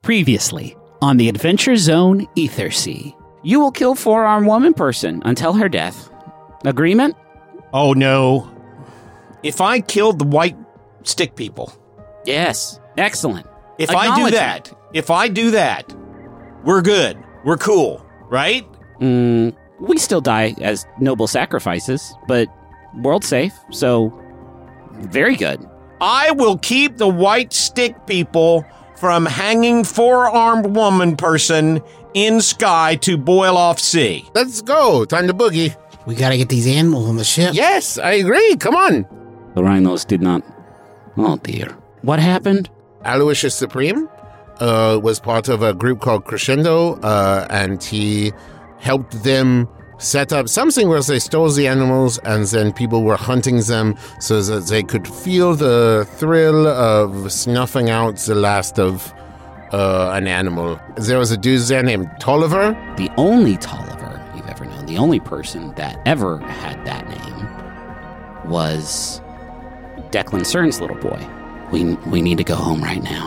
Previously, on the Adventure Zone Ethersea. You will kill four-armed woman person until her death. Agreement? Oh, no. If I killed the white stick people. Yes. Excellent. If I do that, we're good. We're cool, right? We still die as noble sacrifices, but world safe, so very good. I will keep the white stick people from hanging four-armed woman person in sky to boil off sea. Let's go. Time to boogie. We gotta get these animals on the ship. Yes, I agree. Come on. The rhinos did not... Oh, dear. What happened? Aloysius Supreme was part of a group called Crescendo, and he helped them set up something where they stole the animals and then people were hunting them so that they could feel the thrill of snuffing out the last of an animal. There was a dude there named Tolliver. The only Tolliver you've ever known, the only person that ever had that name was Declan Cern's little boy. We need to go home right now.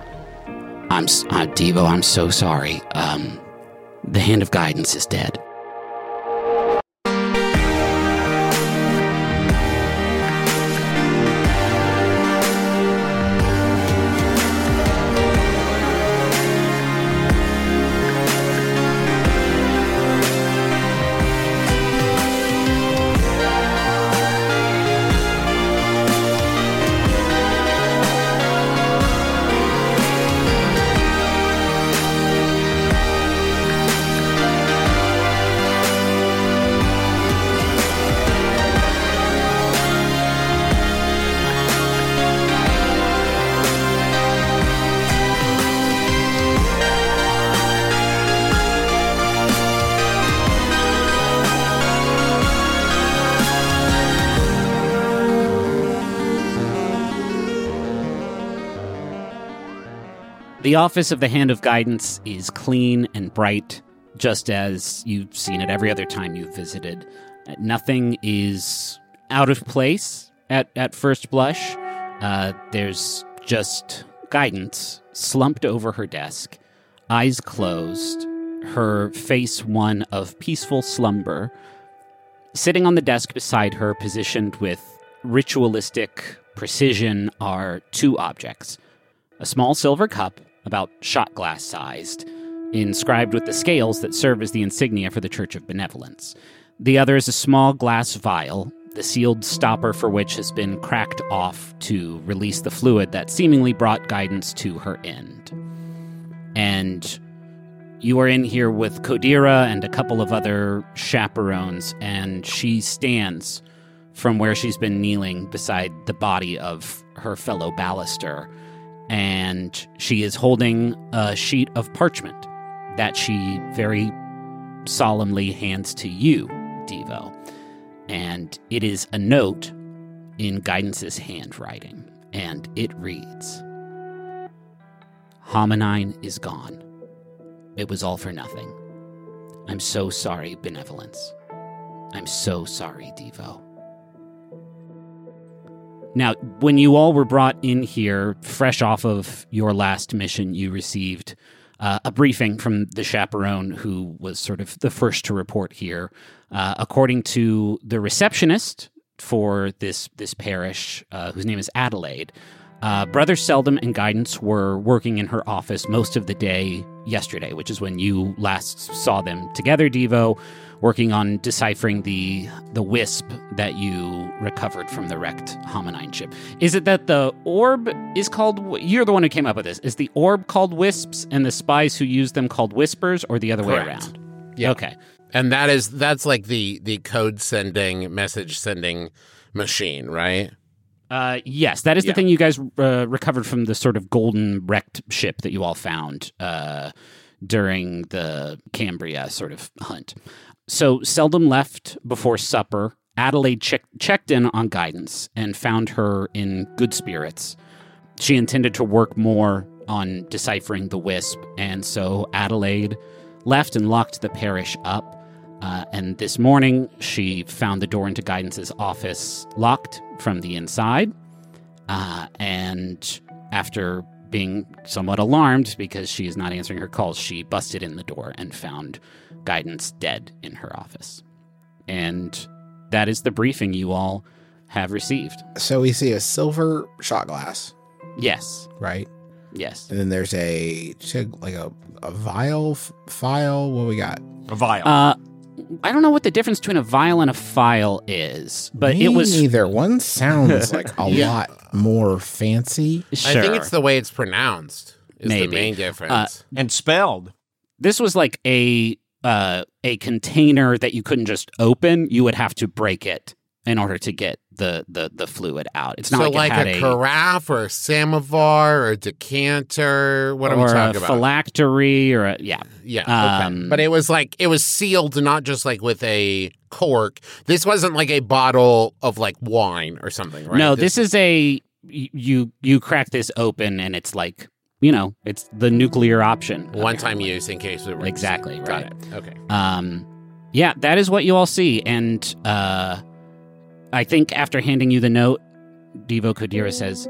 Devo, I'm so sorry. The Hand of Guidance is dead. The office of the Hand of Guidance is clean and bright, just as you've seen it every other time you've visited. Nothing is out of place at first blush. There's just Guidance slumped over her desk, eyes closed, her face one of peaceful slumber. Sitting on the desk beside her, positioned with ritualistic precision, are two objects. A small silver cup, about shot glass sized, inscribed with the scales that serve as the insignia for the Church of Benevolence. The other is a small glass vial, the sealed stopper for which has been cracked off to release the fluid that seemingly brought Guidance to her end. And you are in here with Kodira and a couple of other chaperones, and she stands from where she's been kneeling beside the body of her fellow Ballister, and she is holding a sheet of parchment that she very solemnly hands to you, Devo. And it is a note in Guidance's handwriting, and it reads, "Hominine is gone. It was all for nothing. I'm so sorry, Benevolence. I'm so sorry, Devo." Now, when you all were brought in here, fresh off of your last mission, you received a briefing from the chaperone who was sort of the first to report here. According to the receptionist for this parish, whose name is Adelaide, Brother Seldom and Guidance were working in her office most of the day yesterday, which is when you last saw them together, Devo, working on deciphering the wisp that you recovered from the wrecked Hominine ship. Is it that the orb is called... You're the one who came up with this. Is the orb called wisps and the spies who use them called whispers, or the other way around? Yeah. Okay. And that's like the code sending, message sending machine, right? Yes, that is the thing you guys recovered from the sort of golden wrecked ship that you all found during the Cambria sort of hunt. So Seldom left before supper. Adelaide checked in on Guidance and found her in good spirits. She intended to work more on deciphering the wisp, and so Adelaide left and locked the parish up. And this morning, she found the door into Guidance's office locked from the inside. And after being somewhat alarmed because she is not answering her calls, she busted in the door and found Guidance dead in her office. And that is the briefing you all have received. So we see a silver shot glass, Yes. right? Yes. And then there's a vial, file. What we got? A vial. I don't know what the difference between a vial and a file is, but Me it was neither. One sounds like a Yeah. lot more fancy. sure. I think it's the way it's pronounced is Maybe. the main difference. and spelled. This was like a container that you couldn't just open. You would have to break it in order to get the fluid out. It's not so like, it had a carafe or a samovar or a decanter. What are we or talking a about? phylactery or a, yeah. Yeah, okay. But it was sealed not just like with a cork. This wasn't like a bottle of like wine or something, right? No, this is a you crack this open and it's like, it's the nuclear option. one-time use in case it works. Exactly, Got right. it. Okay. Yeah, that is what you all see. And I think after handing you the note, Devo Kodira says,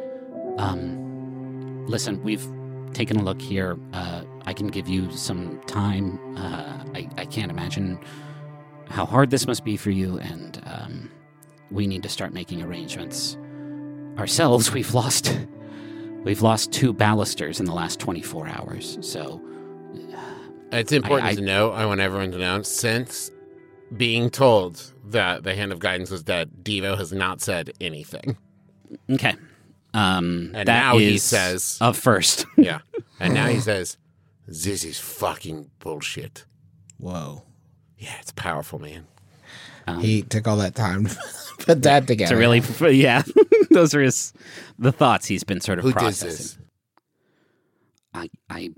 listen, we've taken a look here. I can give you some time. I can't imagine how hard this must be for you, and we need to start making arrangements ourselves. We've lost 2 ballisters in the last 24 hours, so... It's important to know, I want everyone to know, since being told that the Hand of Guidance was dead, Devo has not said anything. Okay. And that now he is says... Up first. Yeah. And now he says, this is fucking bullshit. Whoa. Yeah, it's powerful, man. He took all that time to put that together. To really, yeah. Those are the thoughts he's been sort of Who did processing. this?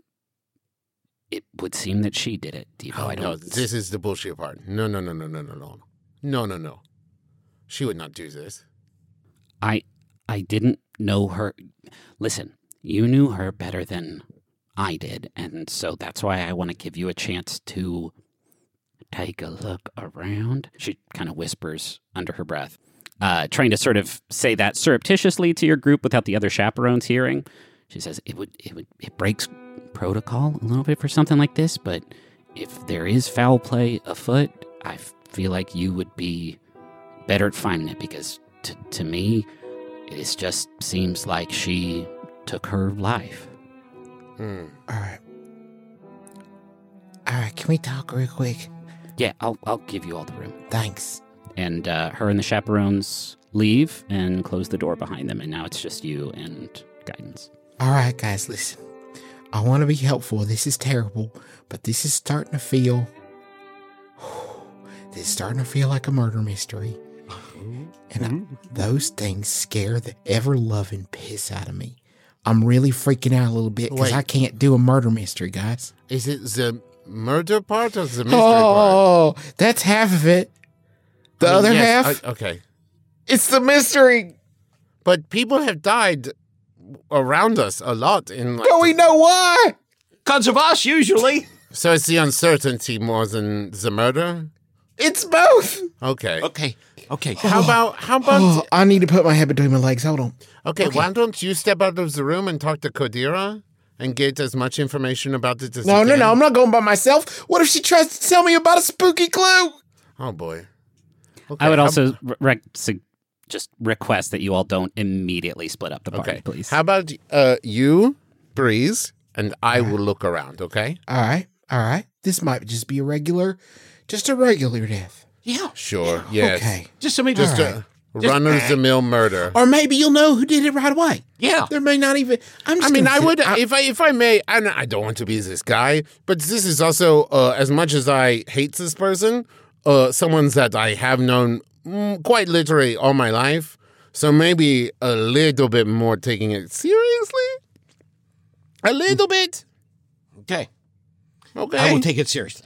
It would seem that she did it, Devo. Oh, I no, don't. this is the bullshit part. No. No. She would not do this. I didn't know her. Listen, you knew her better than I did, and so that's why I want to give you a chance to take a look around. She kind of whispers under her breath, trying to sort of say that surreptitiously to your group without the other chaperones hearing. She says it breaks protocol a little bit for something like this, but if there is foul play afoot, I feel like you would be better at finding it, because to me, it just seems like she took her life. All right. Can we talk real quick? Yeah, I'll give you all the room. Thanks. And her and the chaperones leave and close the door behind them, and now it's just you and Guidance. All right, guys, listen. I want to be helpful. This is terrible, but this is starting to feel... This is starting to feel like a murder mystery. And those things scare the ever-loving piss out of me. I'm really freaking out a little bit because Wait. I can't do a murder mystery, guys. Is it the murder part or the mystery part? Oh, that's half of it. The other Yes, half, okay. it's the mystery. But people have died around us a lot. Don't we know why? Because of us, usually. So it's the uncertainty more than the murder? It's both. Okay. Okay. How about Oh, I need to put my head between my legs. Hold on. okay, why don't you step out of the room and talk to Kodira and get as much information about it as you No, can? I'm not going by myself. What if she tries to tell me about a spooky clue? Oh boy. Okay, I would how- also just request that you all don't immediately split up the party, Okay. please. How about you, Breeze, and I will look around, okay? All right. This might just be a regular death. Yeah. Sure. Yes. Okay. Just somebody Just All a run-of-the-mill murder. Or maybe you'll know who did it right away. Yeah. There may not even. I'm just I mean, gonna I sit- would, if I may, and I don't want to be this guy, but this is also, as much as I hate this person, someone that I have known quite literally all my life. So maybe a little bit more taking it seriously. A little bit. Okay. Okay. I will take it seriously.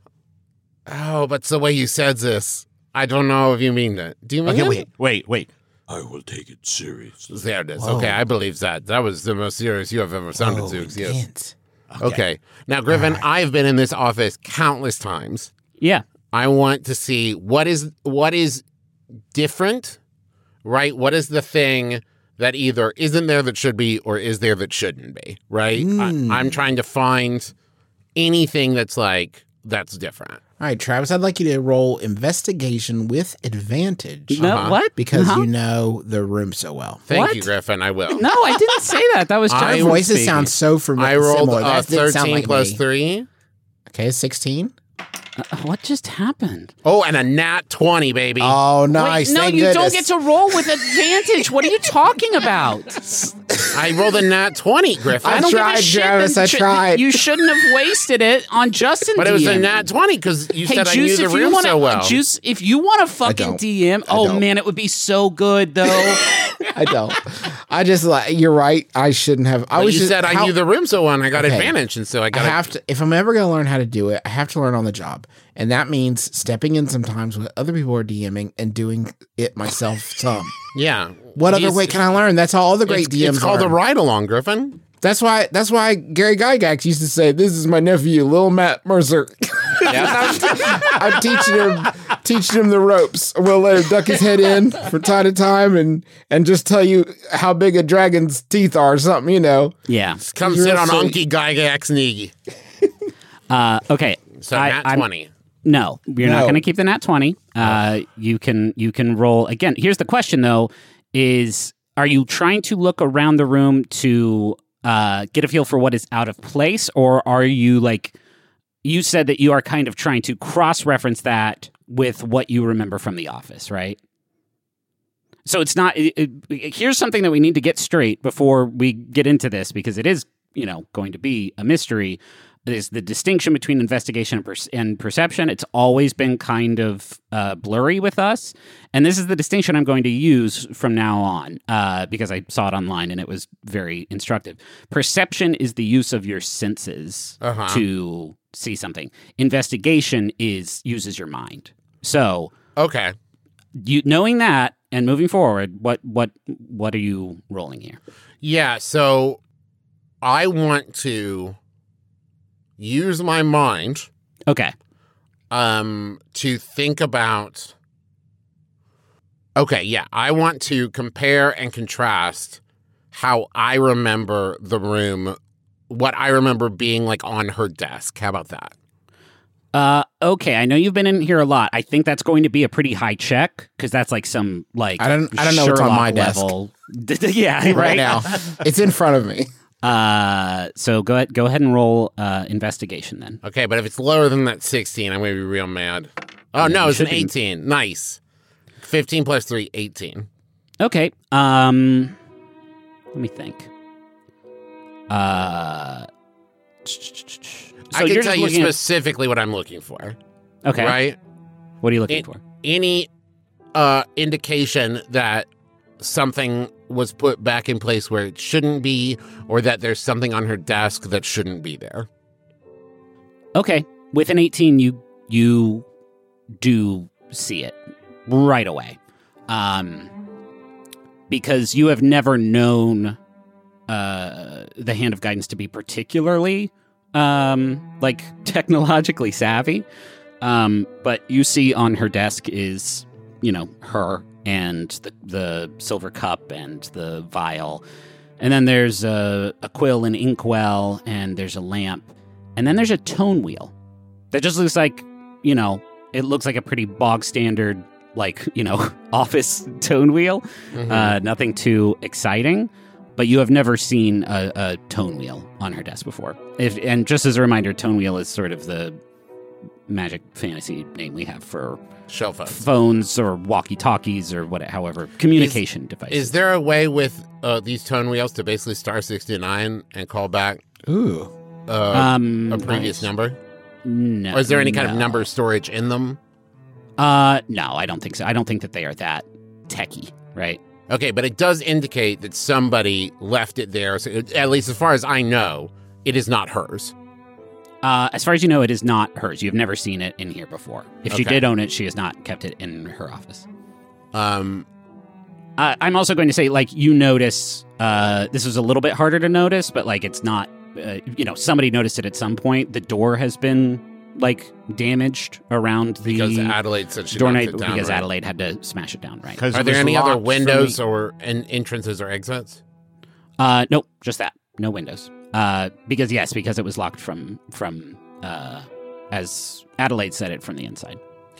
Oh, but the way you said this, I don't know if you mean that. Do you mean Okay, it? wait. I will take it seriously. There it is. Whoa. Okay, I believe that. That was the most serious you have ever sounded Oh, to. Yes. intense. Okay. Now, Griffin, I've been in this office countless times. Yeah. I want to see what is different, right? What is the thing that either isn't there that should be or is there that shouldn't be, right? I'm trying to find anything that's different. All right, Travis, I'd like you to roll investigation with advantage. No, what? Because you know the room so well. Thank you, Griffin. I will. No, I didn't say that. That was Your Jennifer voices speaking. sound so familiar. I rolled similar. That didn't 13 sound like plus me. 3. Okay, 16. What just happened? Oh, and a nat 20, baby. Oh, nice. Wait, no, Thank you goodness. don't get to roll with advantage. What are you talking about? I rolled a nat 20, Griffin. I don't tried, give a shit. Travis, Then I tried. You shouldn't have wasted it on Justin. But it was a DMing. nat 20 because you Hey, said I Juice, knew the if you room want so well. Juice, if you want to fucking don't. DM, I don't. man, it would be so good though. I don't. I just like you're right. I shouldn't have. I But was you just, said I knew the room so well and I got Okay. advantage, and so I I got have to. If I'm ever going to learn how to do it, I have to learn on the job, and that means stepping in sometimes when other people are DMing and doing it myself. Some. Yeah. What other He's- way can I learn? That's how all the great DMs It's called are. a ride along, Griffin. That's why Gary Gygax used to say, "This is my nephew, Lil Matt Mercer." I'm teaching him the ropes. We'll let him duck his head in from time to time and just tell you how big a dragon's teeth are or something, you know. Yeah. Come He's sit real on sweet. Unky Gygax Negi. Okay. So I- nat 20. No, you're not No. going to keep the nat 20. You can roll again. Here's the question though: is are you trying to look around the room to get a feel for what is out of place, or are you like? You said that you are kind of trying to cross-reference that with what you remember from The Office, right? So it's not. Here's something that we need to get straight before we get into this, because it is, going to be a mystery. Is the distinction between investigation and perception. It's always been kind of blurry with us, and this is the distinction I'm going to use from now on because I saw it online and it was very instructive. Perception is the use of your senses to see something. Investigation uses your mind. So, Okay. knowing that and moving forward, what are you rolling here? Yeah, so I want to use my mind Okay. to think about. Okay, yeah, I want to compare and contrast how I remember the room, what I remember being like on her desk. How about that? Okay, I know you've been in here a lot. I think that's going to be a pretty high check because that's like some like I don't know what's on my desk level. Yeah, right, right now. It's in front of me. So go ahead and roll investigation then. Okay, but if it's lower than that 16, I'm going to be real mad. Oh, no, it's an should be. 18. Nice. 15 plus 3, 18. Okay. Let me think. So I can you're tell just you looking at- specifically what I'm looking for. Okay. Right? What are you looking for? Any indication that something was put back in place where it shouldn't be, or that there's something on her desk that shouldn't be there. Okay. With an 18, you do see it right away. Because you have never known the Hand of Guidance to be particularly like technologically savvy. But you see on her desk is, her and the silver cup and the vial. And then there's a quill and inkwell, and there's a lamp. And then there's a tone wheel that just looks like, it looks like a pretty bog standard, like, office tone wheel. Nothing too exciting. But you have never seen a tone wheel on her desk before. And just as a reminder, tone wheel is sort of the magic fantasy name we have for Shell phone. phones or walkie-talkies or however communication devices. Is there a way with these tone wheels to basically star 69 and call back Ooh. a previous number? No. Or is there any kind of no. number storage in them? No, I don't think so. I don't think that they are that techie, right? Okay, but it does indicate that somebody left it there. So at least as far as I know, it is not hers. As far as you know, it is not hers. You've never seen it in here before. If she Okay. did own it, she has not kept it in her office. Um, I'm also going to say, you notice, this is a little bit harder to notice, but, it's not, somebody noticed it at some point. The door has been like damaged around the Because Adelaide said she door knocked night it down, because right? Adelaide had to smash it down, right? Are there any other windows or entrances or exits? Nope, just that. No windows. Because it was locked from as Adelaide said it, from the inside.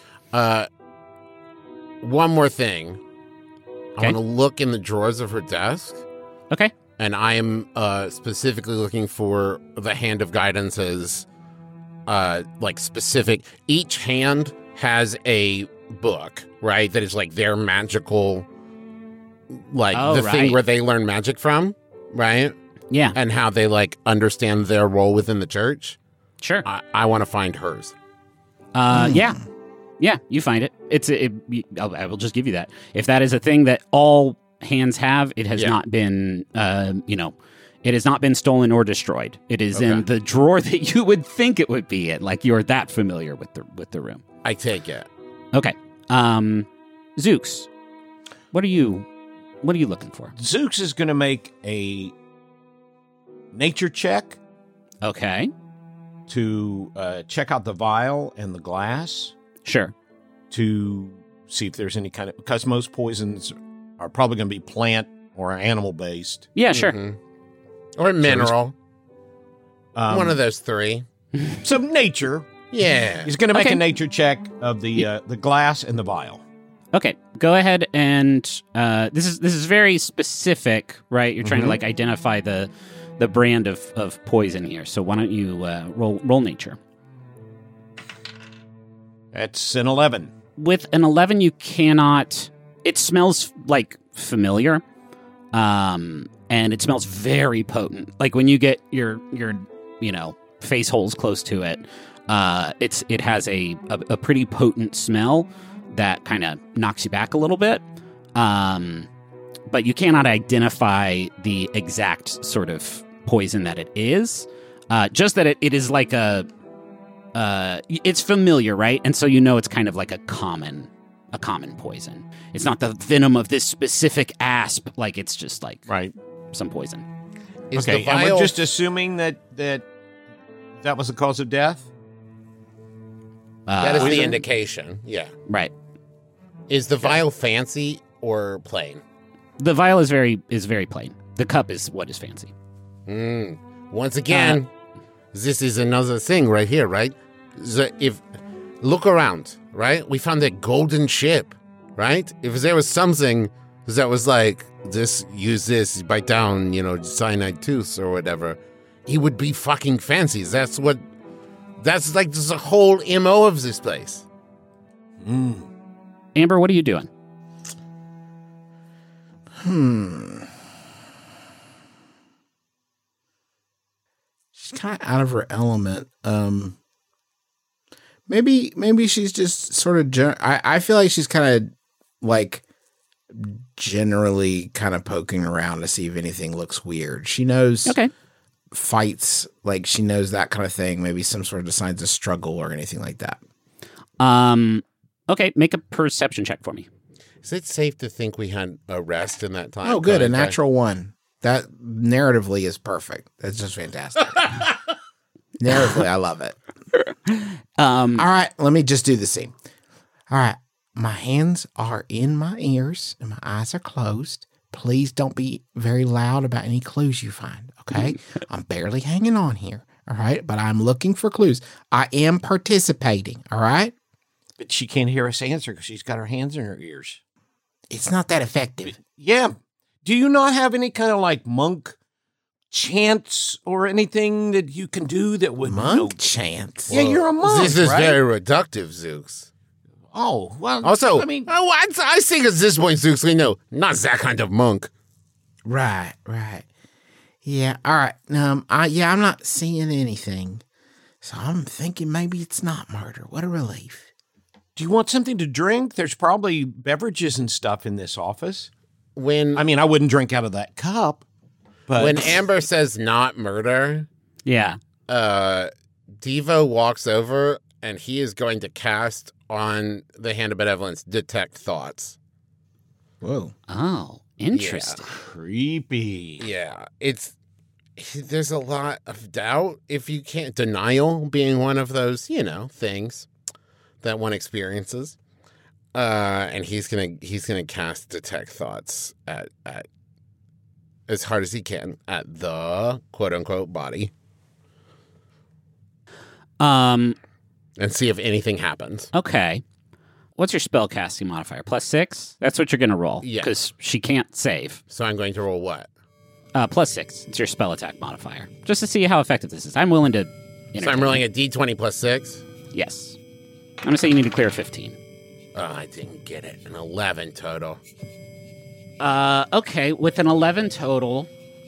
One more thing. Okay. I want to look in the drawers of her desk. Okay. And I am specifically looking for the hand of guidance's like specific. Each hand has a book, right? That is like their magical, like the thing where they learn magic from, right? Yeah. And how they like understand their role within the church. Sure. I want to find hers. Yeah. Yeah, you find it. I will just give you that. If that is a thing that all hands have, it has not been, it has not been stolen or destroyed. It is in the drawer that you would think it would be in. Like you're that familiar with the room. I take it. Okay. Zooks, what are you looking for? Zooks is going to make a nature check Okay. to check out the vial and the glass Sure. to see if there's any kind of, because most poisons are probably going to be plant or animal based. Yeah, sure. Mhm. Or mineral. One of those three. Some nature. Yeah. He's going to make Okay. a nature check of the glass and the vial. Okay, go ahead and this is very specific, right? You're trying to like identify the brand of poison here. So why don't you roll nature? That's an 11. With an 11, you cannot. It smells like familiar, and it smells very potent. Like when you get your face holes close to it, it has a pretty potent smell that kind of knocks you back a little bit. But you cannot identify the exact sort of poison that it is. Just that it is like it's familiar, right? And so it's kind of like a common poison. It's not the venom of this specific asp. Like it's just like some poison. Is Okay, the and vial we're just assuming that was the cause of death? that is the poison? indication. Yeah. Right. Is the vial fancy or plain? The vial is very plain. The cup is what is fancy. Once again, this is another thing right here, right? Look around, right? We found a golden ship, right? If there was something that was like, use this, bite down, cyanide tooth or whatever, it would be fucking fancy. That's like the whole MO of this place. Amber, what are you doing? She's kind of out of her element. Maybe she's just sort of. I feel like she's kind of like generally kind of poking around to see if anything looks weird. She knows fights, like she knows that kind of thing. Maybe some sort of signs of struggle or anything like that. Okay, make a perception check for me. Is it safe to think we had a rest in that time? Oh, good, a Okay. natural one. That narratively is perfect. That's just fantastic. Narratively, I love it. All right, let me just do the scene. All right, my hands are in my ears and my eyes are closed. Please don't be very loud about any clues you find, okay? I'm barely hanging on here, all right? But I'm looking for clues. I am participating, all right? But she can't hear us answer because she's got her hands in her ears. It's not that effective. Yeah. Do you not have any kind of like monk chants or anything that you can do that would Monk chants. Yeah, you're a monk. This is right? very reductive, Zooks. Oh, well. Also, I mean, I think at this point, Zooks, we know, not that kind of monk. Right. Yeah, all right. I'm not seeing anything. So I'm thinking maybe it's not murder. What a relief. do you want something to drink? There's probably beverages and stuff in this office. I mean, I wouldn't drink out of that cup. But When Amber says not murder, Yeah. Devo walks over and he is going to cast on the Hand of Benevolence detect thoughts. Whoa. Oh, interesting. creepy. Yeah, it's there's a lot of doubt if you can't. Denial being one of those, things that one experiences. And he's gonna cast detect thoughts at as hard as he can at the quote unquote body. And see if anything happens. Okay. What's your spell casting modifier? +6? That's what you're going to roll. Yeah. Because she can't save. So I'm going to roll what? +6. It's your spell attack modifier. Just to see how effective this is. I'm willing to... So I'm rolling a d20 +6? Yes. I'm going to say you need to clear 15. Oh, I didn't get it. An 11 total. Okay. With an 11 total,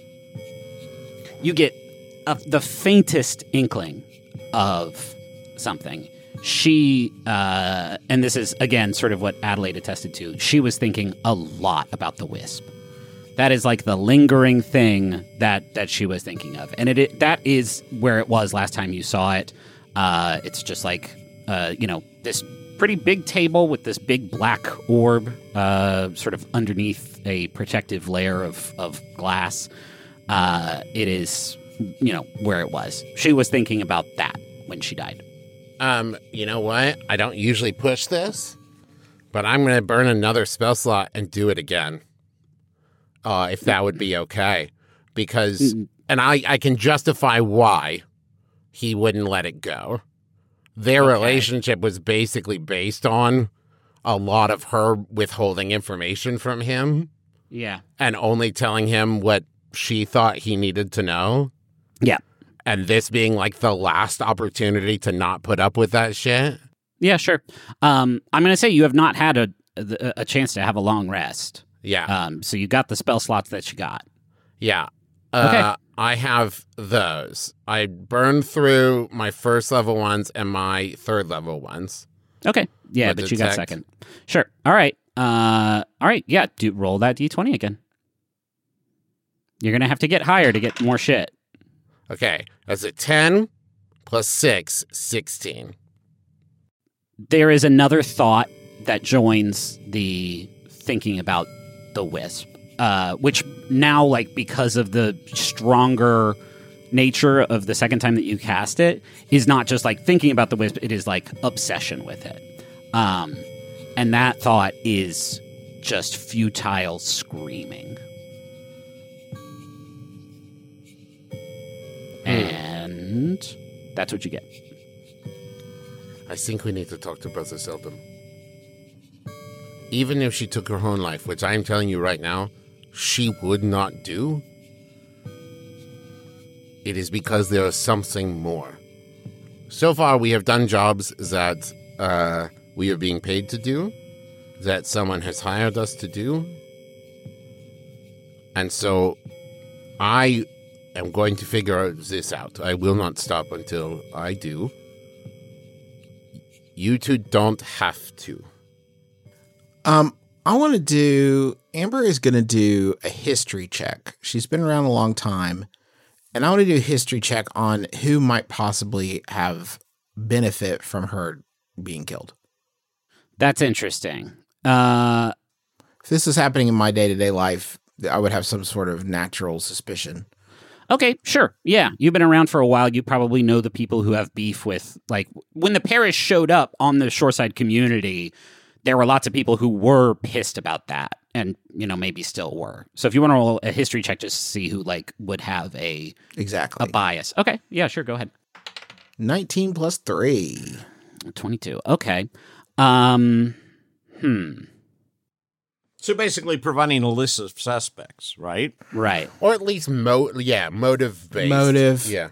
you get the faintest inkling of something. She, and this is, again, sort of what Adelaide attested to, she was thinking a lot about the wisp. That is like the lingering thing that she was thinking of. And that is where it was last time you saw it. It's just like, this pretty big table with this big black orb sort of underneath a protective layer of glass. It is, where it was. She was thinking about that when she died. You know what? I don't usually push this, but I'm going to burn another spell slot and do it again. If that would be okay. Because, and I can justify why he wouldn't let it go. Their relationship was basically based on a lot of her withholding information from him. Yeah. And only telling him what she thought he needed to know. Yeah. And this being like the last opportunity to not put up with that shit. Yeah, sure. I'm going to say you have not had a chance to have a long rest. Yeah. So you got the spell slots that you got. Yeah. Okay. I have those. I burned through my first level ones and my third level ones. Okay. Yeah, With but you got detect. second. Sure. All right. Yeah. Roll that d20 again. You're going to have to get higher to get more shit. Okay. That's a 10 plus 6, 16. There is another thought that joins the thinking about the wisp, which now, like, because of the stronger nature of the second time that you cast it, is not just like thinking about the wisp, it is like obsession with it. And that thought is just futile screaming. And that's what you get. I think we need to talk to Brother Seldom. Even if she took her own life, which I am telling you right now, she would not do, it is because there is something more. So far, we have done jobs that we are being paid to do, that someone has hired us to do. And so I am going to figure this out. I will not stop until I do. You two don't have to. I want to do... Amber is going to do a history check. She's been around a long time. And I want to do a history check on who might possibly have benefit from her being killed. That's interesting. If this is happening in my day-to-day life, I would have some sort of natural suspicion. Okay, sure. Yeah, you've been around for a while. You probably know the people who have beef with, like, when the parish showed up on the Shoreside community, there were lots of people who were pissed about that and, maybe still were. So if you want to roll a history check just to see who, like, would have a bias. Okay, yeah, sure, go ahead. 19 plus 3. 22. Okay. So basically preventing a list of suspects, right? Right. Or at least motive-based. Motive. Yeah.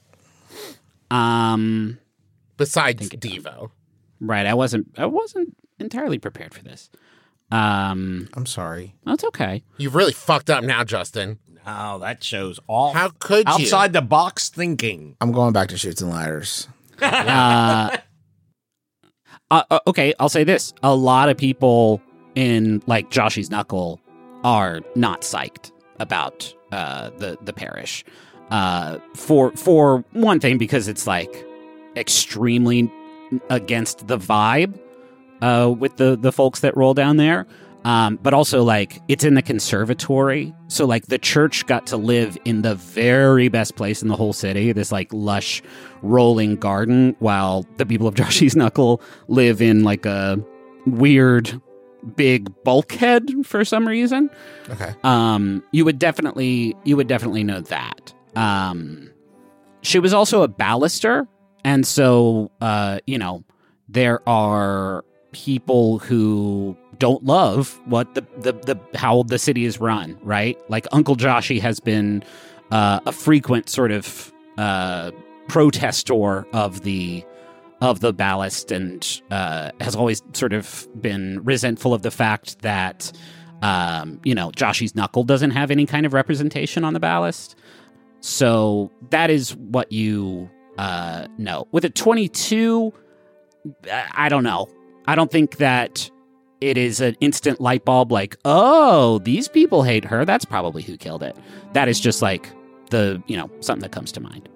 Think Besides it Devo. Right. I wasn't entirely prepared for this. I'm sorry. That's okay. You've really fucked up now, Justin. Oh, that shows all How could you? outside the box thinking. I'm going back to Chutes and Ladders. Okay, I'll say this. A lot of people in, like, Joshy's Knuckle are not psyched about the parish. For one thing, because it's, like, extremely against the vibe with the folks that roll down there. But also, like, it's in the conservatory. So, like, the church got to live in the very best place in the whole city, this, like, lush, rolling garden, while the people of Joshy's Knuckle live in, like, a weird, big bulkhead for some reason. Okay. You would definitely know that. She was also a baluster, and so, there are people who don't love what the how the city is run, right? Like Uncle Joshy has been a frequent sort of protestor of the ballast, and has always sort of been resentful of the fact that Joshy's Knuckle doesn't have any kind of representation on the ballast. So that is what you know. With a 22, I don't know. I don't think that it is an instant light bulb like, oh, these people hate her. That's probably who killed it. That is just like something that comes to mind.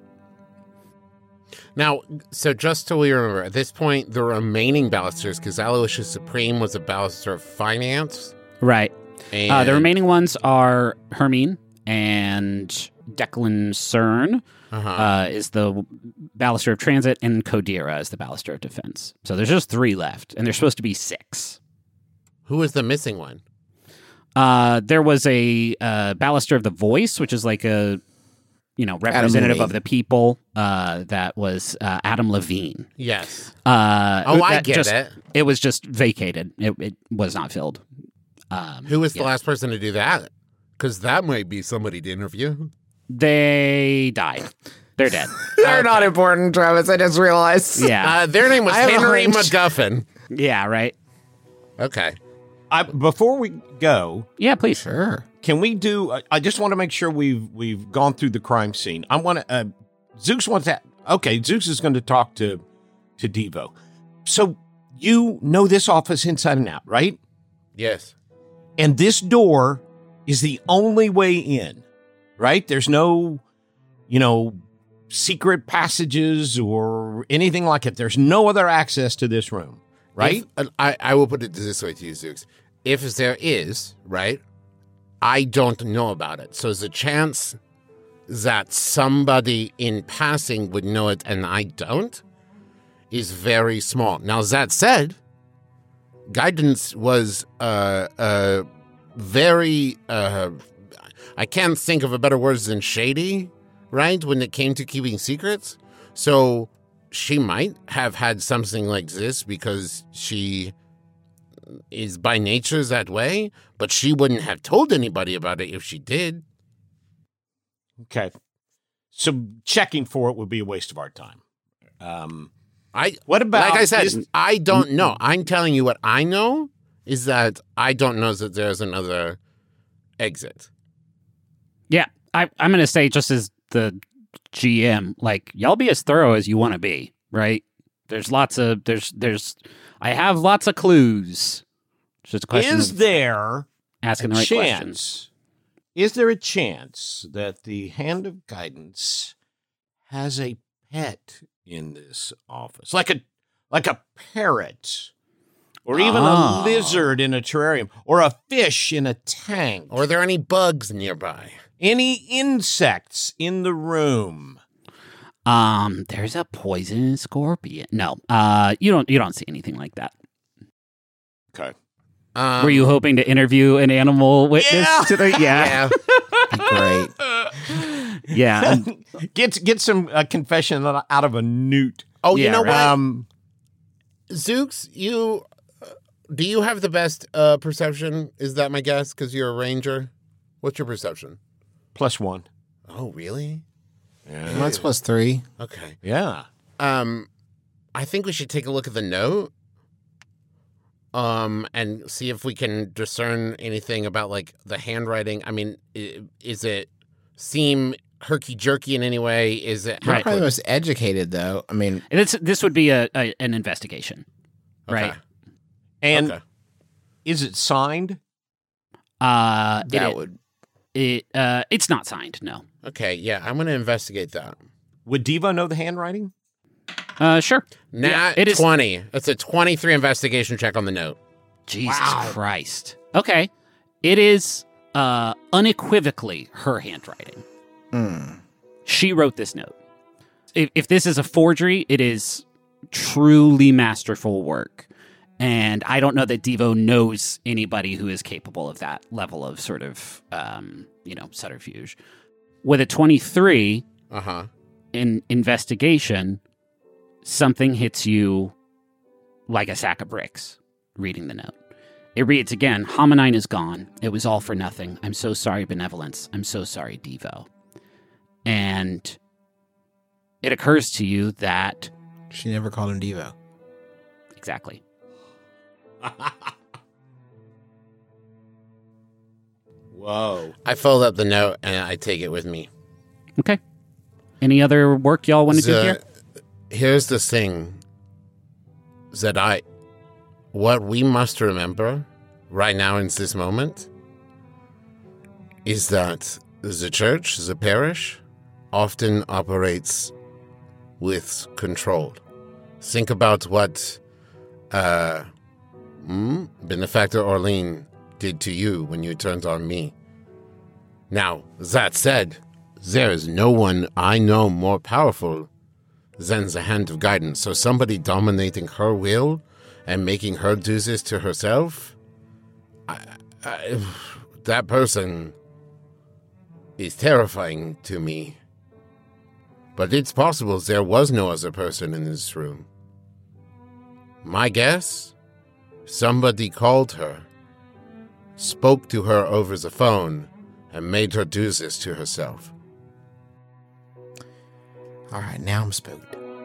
Now, so just so we remember, at this point, the remaining balusters, because Aloysius Supreme was a baluster of finance. Right. And The remaining ones are Hermine and Declan Cern. Is the baluster of transit, and Kodira is the baluster of defense. So there's just 3 left, and there's supposed to be 6. Who was the missing one? There was a baluster of the voice, which is like a representative of the people. That was Adam Levine. Yes. I get it. It was just vacated. It was not filled. Who was the last person to do that? Because that might be somebody to interview. They died. They're dead. They're not important, Travis. I just realized. Yeah. Their name was I have a Henry hunch. MacGuffin. Yeah, right. Okay. Before we go, Yeah, please. Sure. can we do? I just want to make sure we've gone through the crime scene. I want to. Zeus wants to. Okay, Zeus is going to talk to Devo. So you know this office inside and out, right? Yes. And this door is the only way in, right? There's no, secret passages or anything like it. There's no other access to this room, right? I will put it this way to you, Zeus. If there is, right, I don't know about it. So there's a chance that somebody in passing would know it and I don't is very small. Now, that said, guidance was very, I can't think of a better words than shady, right, when it came to keeping secrets. So she might have had something like this because she is by nature that way, but she wouldn't have told anybody about it if she did. Okay. So checking for it would be a waste of our time. What about like I said, I don't know. I'm telling you what I know is that I don't know that there's another exit. Yeah, I'm going to say, just as the GM, like, y'all be as thorough as you want to be, right? There's lots of I have lots of clues. It's just a question Is of there asking a the right chance? questions. Is there a chance that the Hand of Guidance has a pet in this office, like a parrot, or even a lizard in a terrarium, or a fish in a tank, Or are there any bugs nearby? any insects in the room? There's a poisonous scorpion. No, you don't see anything like that. Okay. Were you hoping to interview an animal witness to the? Yeah, Great. yeah. Get some confession out of a newt. Oh, you Yeah, know right. what? Zooks, do you have the best perception? Is that my guess? Because you're a ranger. What's your perception? +1. Oh, really? Mine's +3. Okay. Yeah. I think we should take a look at the note. And see if we can discern anything about, like, the handwriting. I mean, is it seem herky-jerky in any way? Is it... Right. Probably the most educated, though. I mean, This would be an investigation, right? Okay. And Okay. is it signed? It's not signed. No. Okay, yeah, I'm going to investigate that. Would Devo know the handwriting? Sure. Nat it is. 20. It's a 23 investigation check on the note. Jesus Christ. Okay. It is unequivocally her handwriting. She wrote this note. If this is a forgery, it is truly masterful work. And I don't know that Devo knows anybody who is capable of that level of sort of, subterfuge. With a 23 in investigation, something hits you like a sack of bricks reading the note. It reads again, Hominine is gone. It was all for nothing. I'm so sorry, Benevolence. I'm so sorry, Devo. And it occurs to you that... She never called him Devo. Exactly. Whoa. I fold up the note and I take it with me. Okay. Any other work y'all want to do here? Here's the thing. What we must remember right now in this moment is that the church, the parish, often operates with control. Think about what Benefactor Orlean did to you when you turned on me. Now, that said, there is no one I know more powerful than the Hand of Guidance. So somebody dominating her will and making her do this to herself, that person is terrifying to me. But it's possible there was no other person in this room. My guess? Somebody called her, spoke to her over the phone, and made her do this to herself. All right, now I'm spooked.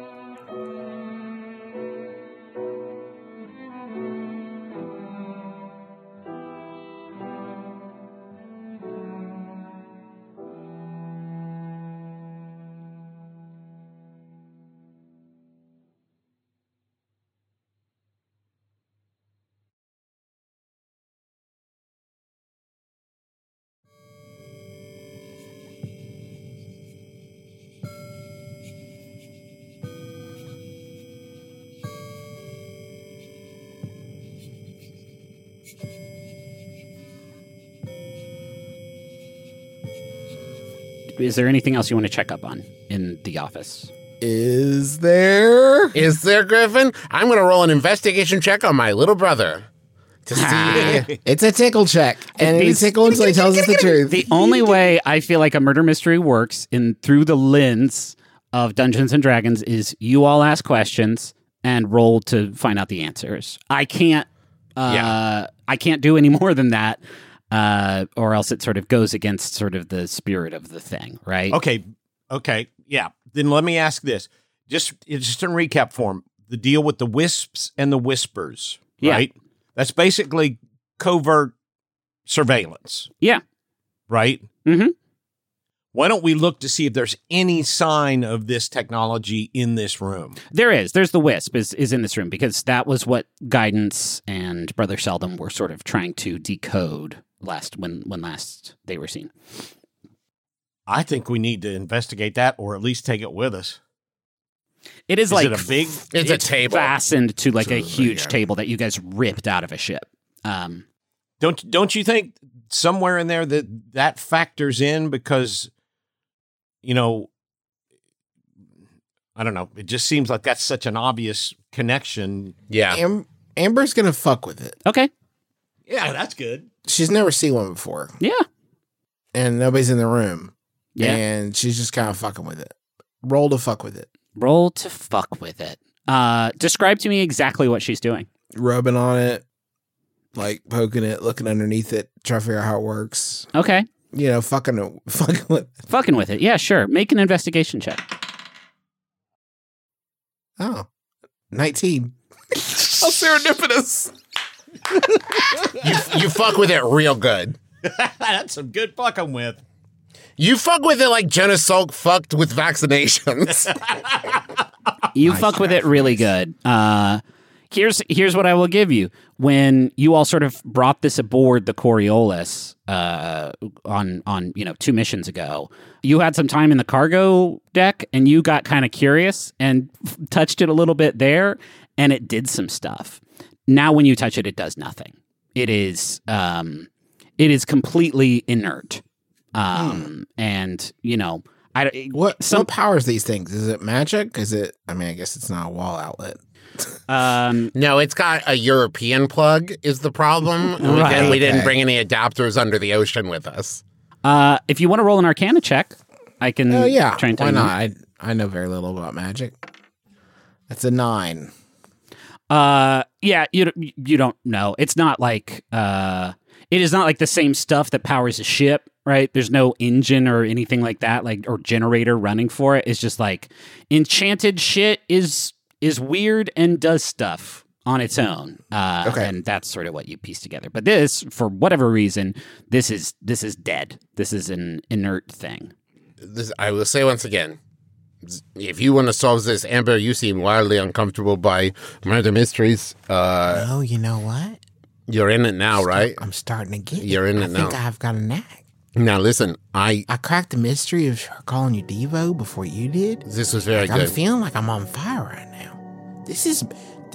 Is there anything else you want to check up on in the office? Is there? Is there, Griffin? I'm going to roll an investigation check on my little brother to see. It's a tickle check. And it's tickle until he tells us the truth. The only way I feel like a murder mystery works through the lens of Dungeons and Dragons is you all ask questions and roll to find out the answers. I can't do any more than that. Or else it sort of goes against sort of the spirit of the thing, right? Okay, yeah. Then let me ask this. Just in recap form, the deal with the wisps and the whispers, right? Yeah. That's basically covert surveillance. Yeah. Right? Mm-hmm. Why don't we look to see if there's any sign of this technology in this room? There is. There's the Wisp is in this room because that was what Guidance and Brother Seldom were sort of trying to decode when last they were seen. I think we need to investigate that, or at least take it with us. It is like it a big? It's a table fastened to like a huge table that you guys ripped out of a ship. Don't you think somewhere in there that factors in because, I don't know. It just seems like that's such an obvious connection. Yeah. Amber's gonna fuck with it. Okay. Yeah, that's good. She's never seen one before. Yeah. And nobody's in the room. Yeah. And she's just kind of fucking with it. Roll to fuck with it. Roll to fuck with it. Describe to me exactly what she's doing. Rubbing on it, like poking it, looking underneath it, trying to figure out how it works. Okay. Fucking with it. Fucking with it. Yeah, sure. Make an investigation check. Oh, 19. How serendipitous. You fuck with it real good. That's some good fucking with. You fuck with it like Jonas Salk fucked with vaccinations. You fuck with it really good. Here's what I will give you. When you all sort of brought this aboard the Coriolis on 2 missions ago, you had some time in the cargo deck and you got kind of curious and touched it a little bit there and it did some stuff. Now when you touch it, it does nothing. It is completely inert. And What powers these things? Is it magic? Is it? I mean, I guess it's not a wall outlet. No, it's got a European plug is the problem. Right. We didn't bring any adapters under the ocean with us. If you want to roll an Arcana check, I can. Oh yeah, try and tell why you. not? I know very little about magic. That's a 9. Yeah, you don't know. It's not like it is not like the same stuff that powers a ship, right? There's no engine or anything like that, or generator running for it. It's just like enchanted shit is weird and does stuff on its own. Okay. And that's sort of what you piece together. But this, for whatever reason, this is dead. This is an inert thing. I will say once again, if you want to solve this, Amber, you seem wildly uncomfortable by murder mysteries. Oh, you know what? You're in it now, right? I'm starting to get it. You're in it I think now. I've got a knack. Now, listen, I cracked the mystery of her calling you Devo before you did. this was very I'm good. feeling like I'm on fire right now. This is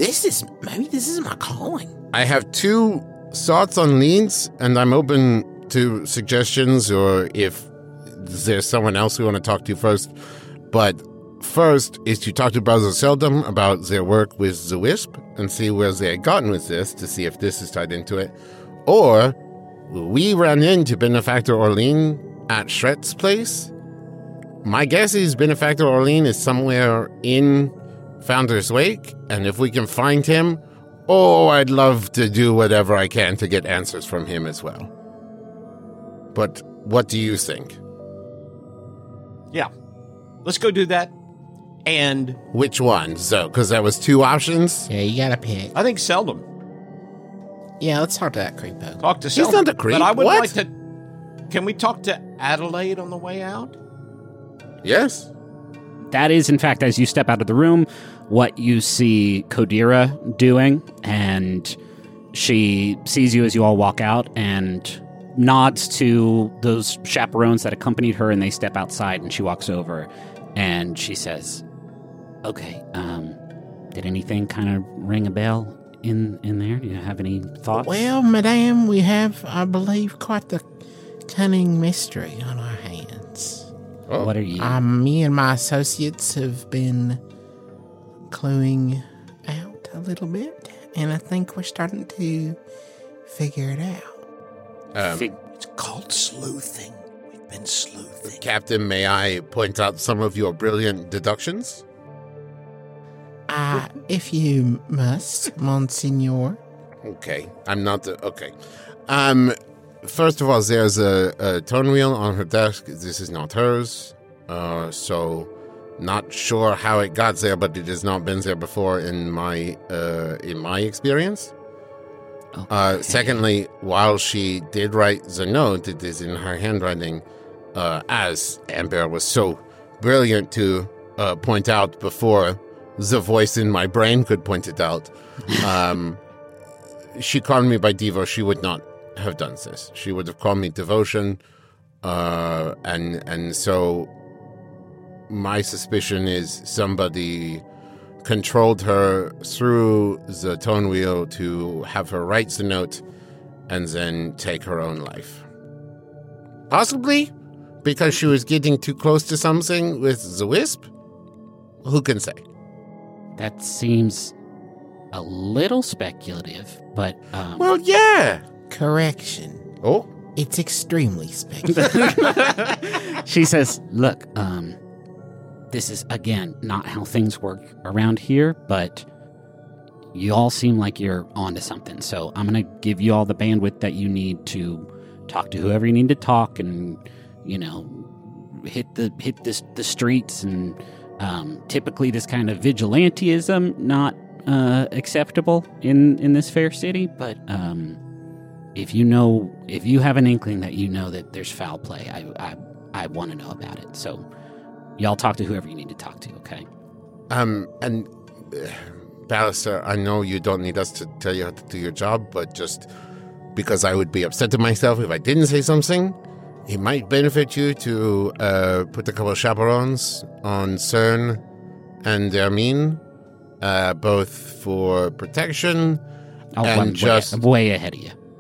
my calling. I have 2 thoughts on leads, and I'm open to suggestions or if there's someone else we want to talk to first. But first is to talk to Brother Seldom about their work with the Wisp and see where they had gotten with this to see if this is tied into it. Or we ran into Benefactor Orlean at Shret's place. My guess is Benefactor Orlean is somewhere in Founder's Wake, and if we can find him, I'd love to do whatever I can to get answers from him as well. But what do you think? Yeah. Let's go do that. And Which one? So, because there was 2 options. Yeah, you gotta pick. I think Seldom. Yeah, let's talk to that creepo. Talk to He's Seldom. not a creep. But I would What? like to... Can we talk to Adelaide on the way out? Yes. That is, in fact, as you step out of the room, what you see Kodira doing, and she sees you as you all walk out and nods to those chaperones that accompanied her, and they step outside, and she walks over, and she says, "Okay, did anything kind of ring a bell in there? Do you have any thoughts?" Well, madame, we have, I believe, quite the cunning mystery on our hands. Oh. What are you? Me and my associates have been cluing out a little bit, and I think we're starting to figure it out. It's called sleuthing. We've been sleuthing. Captain, may I point out some of your brilliant deductions? If you must, Monsignor. Okay, I'm not okay. First of all, there's a tone wheel on her desk. This is not hers, so not sure how it got there, but it has not been there before in my experience. Okay. Secondly, while she did write the note, it is in her handwriting, as Amber was so brilliant to point out before the voice in my brain could point it out. She called me by Devo. She would not have done this. She would have called me Devotion, and so my suspicion is somebody controlled her through the tone wheel to have her write the note and then take her own life. Possibly because she was getting too close to something with the Wisp? Who can say? That seems a little speculative, but Well, yeah. Correction. Oh, It's extremely speculative. she says, "Look, this is, again, not how things work around here, but you all seem like you're onto something. So I'm going to give you all the bandwidth that you need to talk to whoever you need to talk and, hit the streets. And typically this kind of vigilantism, not acceptable in this fair city. But if you have an inkling that that there's foul play, I want to know about it. So y'all talk to whoever you need to talk to, okay? and Ballister, I know you don't need us to tell you how to do your job, but just because I would be upset at myself if I didn't say something, it might benefit you to put a couple of chaperones on CERN and Hermine, both for protection I'm and just... way ahead of you.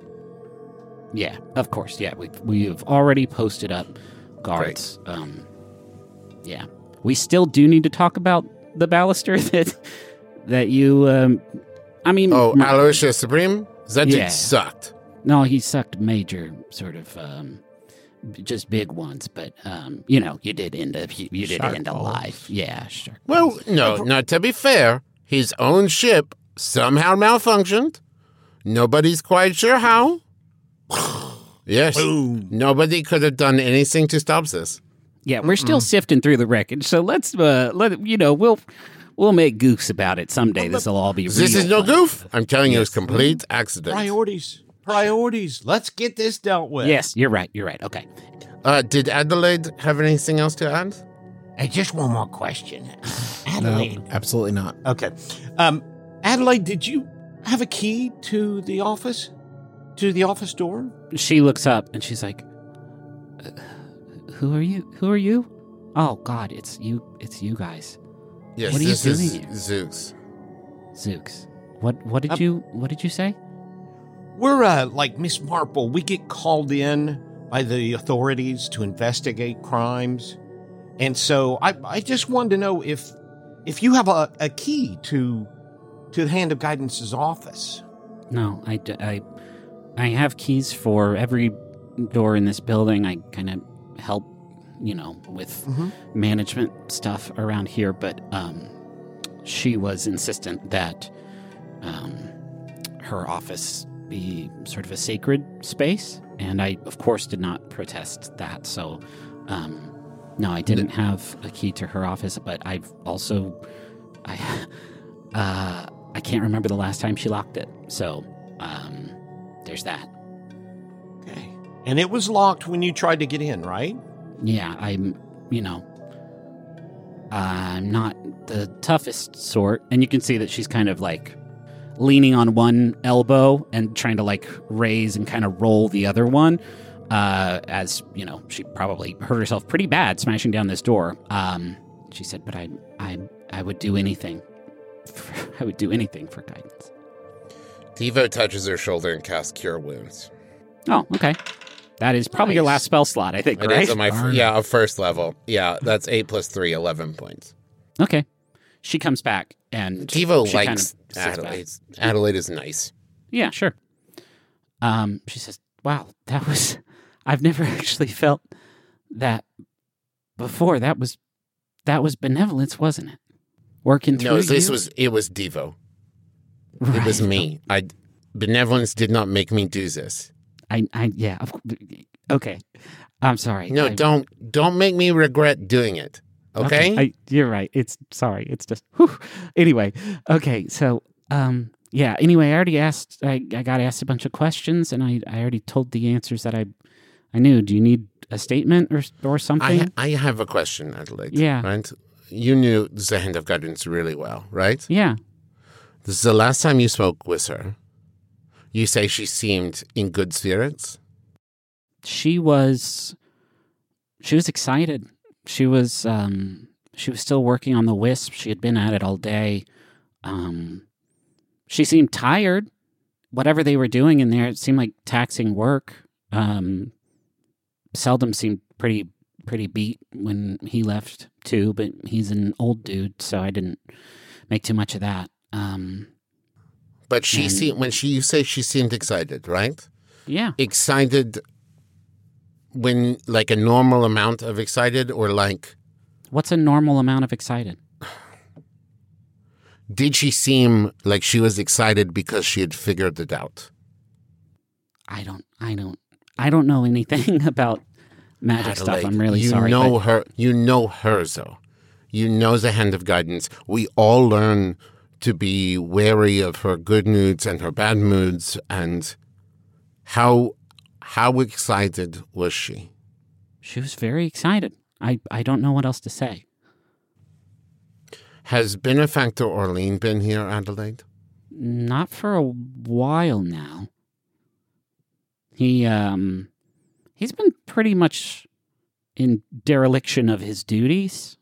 Yeah, of course. Yeah, we've already posted up guards. Yeah, we still do need to talk about the baluster that you. I mean, Aloysius Supreme. That dude sucked. No, he sucked major sort of. Just big ones, but you did end up alive. Yeah, sure. Well, no, not to be fair, his own ship somehow malfunctioned. Nobody's quite sure how. Yes, Boom. Nobody could have done anything to stop this. Yeah, we're still sifting through the wreckage, so let's we'll make goofs about it someday. This will all be real. This is no goof. I'm telling you, it was complete accident. Priorities. Let's get this dealt with. Yes, you're right. Okay. Did Adelaide have anything else to add? Hey, just one more question. Adelaide. No, absolutely not. Okay. Adelaide, did you have a key to the office? To the office door? She looks up and she's like, "Who are you? Who are you? Oh God, it's you. It's you guys. Yes, What are you this is doing here? Zeus. Zooks. What did you say? We're like Miss Marple. We get called in by the authorities to investigate crimes. And so I just wanted to know if you have a key to the Hand of Guidance's office. No, I have keys for every door in this building. I kind of help, with management stuff around here. But she was insistent that her office be sort of a sacred space, and I, of course, did not protest that. So, no, I didn't have a key to her office. But I've also, I can't remember the last time she locked it. So, there's that. Okay. And it was locked when you tried to get in, right? Yeah, I'm not the toughest sort. And you can see that she's kind of like leaning on one elbow and trying to like raise and kind of roll the other one. As, she probably hurt herself pretty bad smashing down this door. She said, but I would do anything. I would do anything for guidance. Devo touches her shoulder and casts Cure Wounds. Oh, okay. That is probably your last spell slot, I think, It right? is on my first level. Yeah, that's 8 plus 3, 11 points. Okay. She comes back and Devo she likes kind of sits Adelaide. back. Adelaide is nice. Yeah, sure. She says, wow, I've never actually felt that before. That was benevolence, wasn't it? Working through No, you? it was Devo. Right. It was me. Benevolence did not make me do this. Yeah. Okay. I'm sorry. No, don't make me regret doing it. Okay? You're right. It's just, whew. Anyway. Okay. So, yeah. Anyway, I already asked, I got asked a bunch of questions and I already told the answers that I knew. Do you need a statement or something? I have a question, Adelaide. Yeah. Right? You knew the Hand of Guidance really well, right? Yeah. This is the last time you spoke with her. You say she seemed in good spirits? She was excited. She was still working on the Wisp. She had been at it all day. She seemed tired. Whatever they were doing in there, it seemed like taxing work. Seldom seemed pretty beat when he left too, but he's an old dude, so I didn't make too much of that. But you say she seemed excited, right? Yeah. Excited when, like, a normal amount of excited, or like... What's a normal amount of excited? Did she seem like she was excited because she had figured it out? I don't know anything about magic stuff. I'm really sorry. You know her, though. You know the Hand of Guidance. We all learn to be wary of her good moods and her bad moods. And how excited was she? She was very excited. I don't know what else to say. Has Benefactor Orlean been here, Adelaide? Not for a while now. He's been pretty much in dereliction of his duties.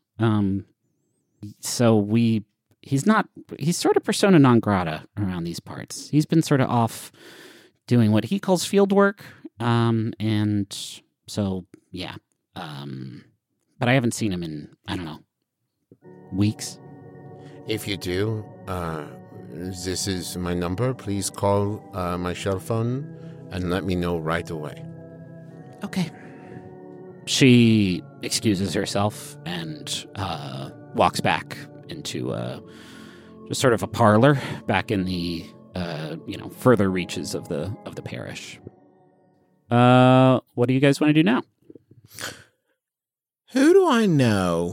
So he's sort of persona non grata around these parts. He's been sort of off doing what he calls field work, And so, yeah. But I haven't seen him in, I don't know, weeks. If you do, this is my number. Please call my cell phone and let me know right away. Okay. She excuses herself and walks back into just sort of a parlor back in the further reaches of the parish. What do you guys want to do now? Who do I know?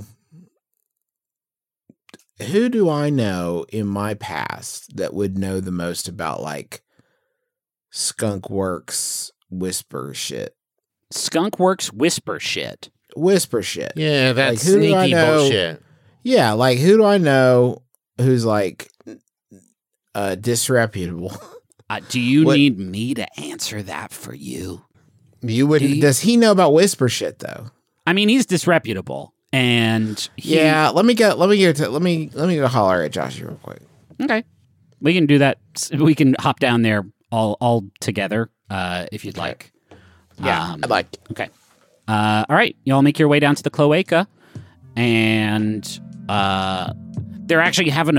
Who do I know in my past that would know the most about like Skunk Works whisper shit? Skunk Works whisper shit. Whisper shit. Yeah, that's Like, who do I sneaky know? bullshit. Yeah, like who do I know who's like disreputable? Do you What- need me to answer that for you? You would. Does he know about whisper shit though? I mean, he's disreputable, and Yeah, let me go holler at Josh real quick. Okay, we can do that. We can hop down there all together if you'd like. Yeah, I'd like. Okay. All right, y'all make your way down to the cloaca, and they're actually having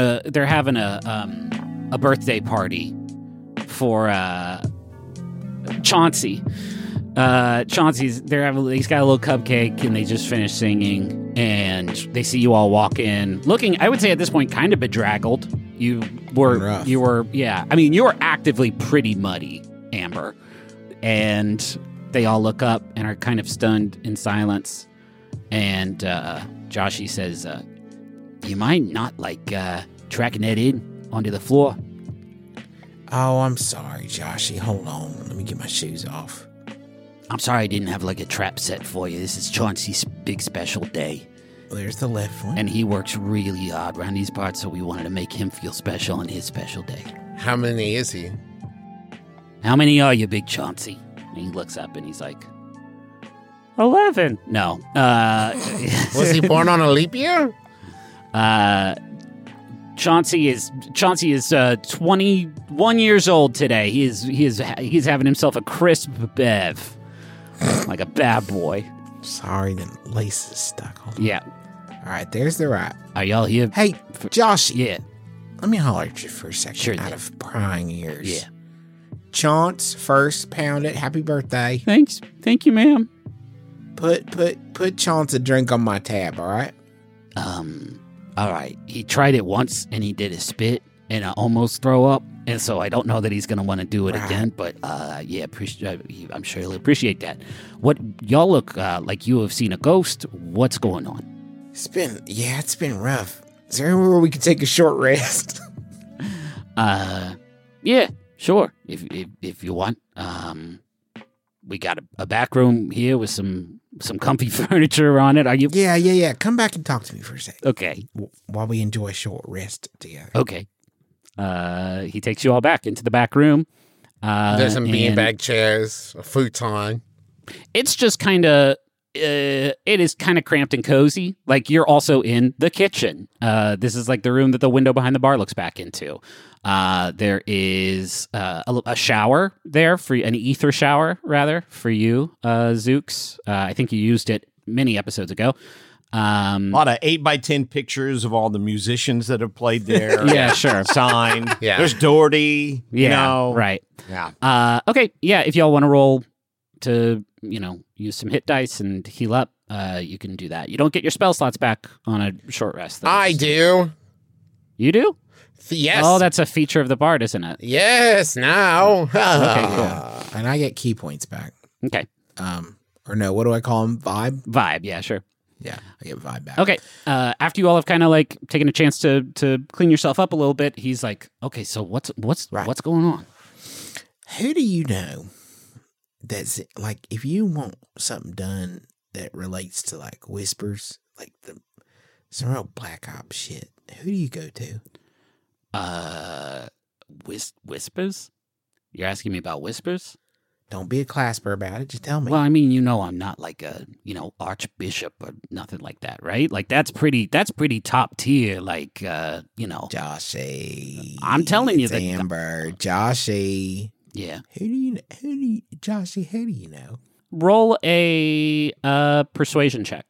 a birthday party for Chauncey. Chauncey's he's got a little cupcake, and they just finished singing, and they see you all walk in, looking, I would say at this point, kind of bedraggled. You were, yeah. I mean, you were actively pretty muddy, Amber, and they all look up and are kind of stunned in silence. And Joshy says, "You mind not tracking that in onto the floor?" Oh, I'm sorry, Joshy. Hold on, let me get my shoes off. I'm sorry I didn't have a trap set for you. This is Chauncey's big special day. There's the left one. And he works really hard around these parts, so we wanted to make him feel special on his special day. How many is he? How many are you, Big Chauncey? And he looks up and he's like, 11. No. Was he born on a leap year? Chauncey is 21 years old today. He's having himself a crisp bev. Like a bad boy. Sorry, the lace is stuck. Hold on. Yeah. All right, there's the right. Are y'all here? Hey, Josh. Yeah. Let me holler at you for a second. Sure out thing. of prying ears. Yeah. Chance, first pound it. Happy birthday. Thanks. Thank you, ma'am. Put Chance a drink on my tab. All right. All right. He tried it once and he did a spit and I almost throw up. And so I don't know that he's going to want to do it again. But yeah, I'm sure he'll appreciate that. What y'all look like you have seen a ghost. What's going on? It's been rough. Is there anywhere we can take a short rest? Yeah, sure. If you want. We got a back room here with some comfy furniture on it. Are you? Yeah. Come back and talk to me for a second. Okay. While we enjoy a short rest together. Okay. He takes you all back into the back room. There's some and beanbag chairs, a futon. It's just kind of, it is kind of cramped and cozy. Like you're also in the kitchen. This is like the room that the window behind the bar looks back into. There is a shower there for an ether shower rather for you, Zooks. I think you used it many episodes ago. A lot of 8x10 pictures of all the musicians that have played there. Yeah, sure. Signed. Yeah. There's Doherty. Yeah, right. Yeah. Okay, yeah. If y'all want to roll to use some hit dice and heal up, you can do that. You don't get your spell slots back on a short rest, though. I do. You do? Yes. Oh, that's a feature of the bard, isn't it? Yes, now. Okay, cool. And I get key points back. Okay. Or no, what do I call them? Vibe, yeah, sure. Yeah, I get vibe back. Okay. After you all have kind of like taken a chance to clean yourself up a little bit, he's like, "Okay, so what's going on?" Who do you know that's like if you want something done that relates to like whispers, like some real black ops shit? Who do you go to? Whispers? You're asking me about whispers? Don't be a clasper about it. Just tell me. Well, I mean, I'm not like a, archbishop or nothing like that, right? Like that's pretty top tier, like, Joshy. I'm telling you it's that- Amber. Joshy. Yeah. Joshy, who do you know? Roll a persuasion check.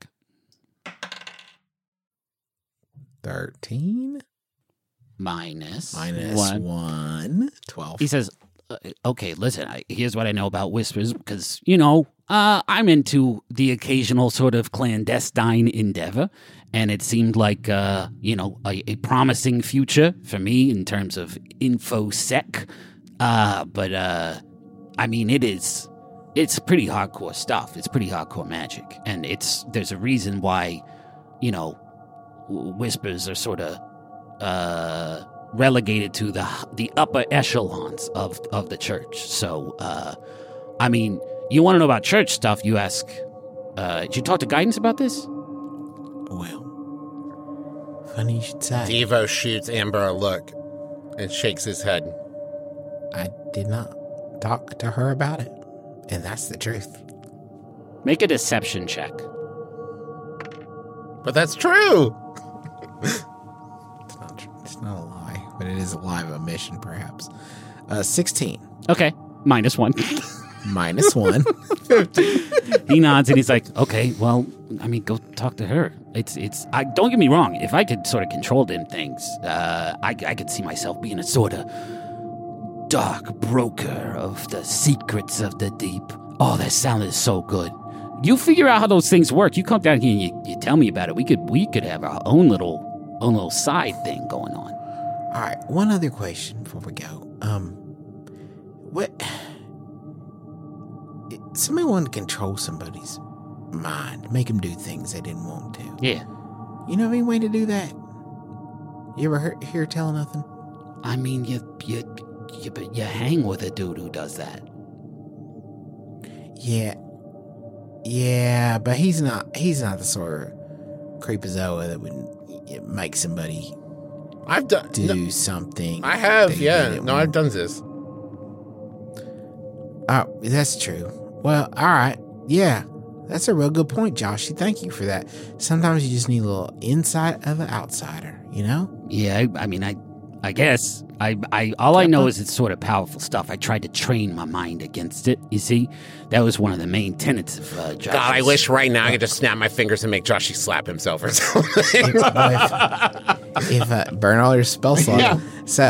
13 Minus minus 1. 12. He says, okay, listen, here's what I know about Whispers, because, I'm into the occasional sort of clandestine endeavor, and it seemed like, a promising future for me in terms of InfoSec. But it's pretty hardcore stuff. It's pretty hardcore magic, and there's a reason why, Whispers are sort of relegated to the upper echelons of the church. So, you want to know about church stuff, you ask, did you talk to Guidance about this? Well, funny you should say. Devo shoots Amber a look and shakes his head. I did not talk to her about it, and that's the truth. Make a deception check. But that's true. It's not true. It's not a lie, but it is a lie of omission, perhaps. 16. Okay, -1. -1. He nods and he's like, okay, well, go talk to her. Don't get me wrong. If I could sort of control them things, I could see myself being a sort of dark broker of the secrets of the deep. Oh, that sounded so good. You figure out how those things work. You come down here and you tell me about it. We could have our own little side thing going on. All right, one other question before we go. What? Somebody wanted to control somebody's mind, make them do things they didn't want to. Yeah. You know any way to do that? You ever hear tell nothing? You hang with a dude who does that. Yeah, but he's not the sort of creepazoa that would make somebody do something. I have, yeah. No, I've done this. Oh, that's true. Well, all right. Yeah, that's a real good point, Josh. Thank you for that. Sometimes you just need a little insight of an outsider, Yeah, I guess. All I know is it's sort of powerful stuff. I tried to train my mind against it, you see? That was one of the main tenets of Josh's. God, I wish right now I could just snap my fingers and make Joshy slap himself or something. if burn all your spell slots. Yeah. So,